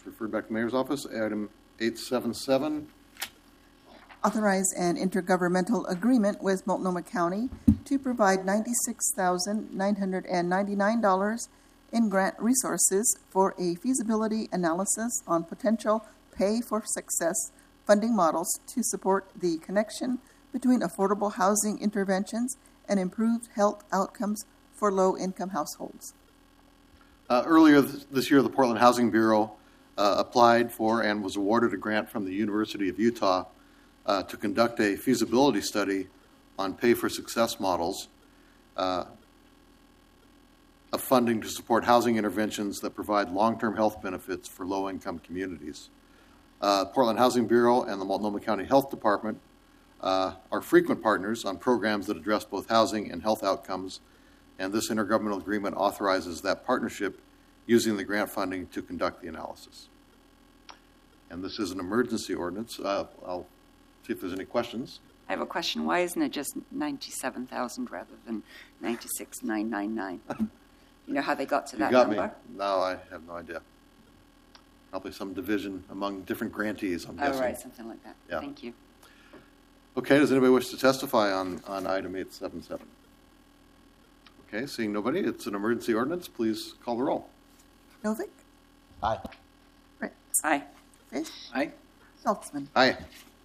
referred back to the Mayor's office. Item 877. Authorize an intergovernmental agreement with Multnomah County to provide $96,999 in grant resources for a feasibility analysis on potential pay-for-success funding models to support the connection between affordable housing interventions and improved health outcomes for low-income households. Earlier this year, the Portland Housing Bureau applied for and was awarded a grant from the University of Utah to conduct a feasibility study on pay-for-success models of funding to support housing interventions that provide long-term health benefits for low-income communities. Portland Housing Bureau and the Multnomah County Health Department are frequent partners on programs that address both housing and health outcomes, and this intergovernmental agreement authorizes that partnership using the grant funding to conduct the analysis. And this is an emergency ordinance. I'll see if there's any questions. I have a question. Why isn't it just 97,000 rather than 96,999? You know how they got to that number? You got me. No, I have no idea. Probably some division among different grantees, I'm guessing. Oh, right, something like that. Yeah. Thank you. Okay, does anybody wish to testify on item 877? Okay, seeing nobody, it's an emergency ordinance. Please call the roll. Novick? Aye. Fritz? Aye. Fish? Aye. Saltzman? Aye.